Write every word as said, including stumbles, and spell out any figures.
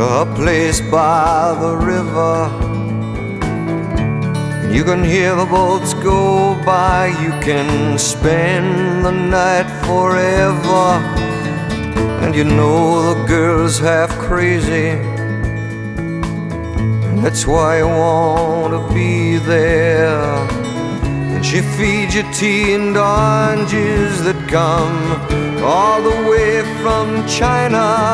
a place by the river. You can hear the boats go by, you can spend the night forever. And you know the girl's half crazy, and that's why you want to be there. And she feeds you tea and oranges that come all the way from China.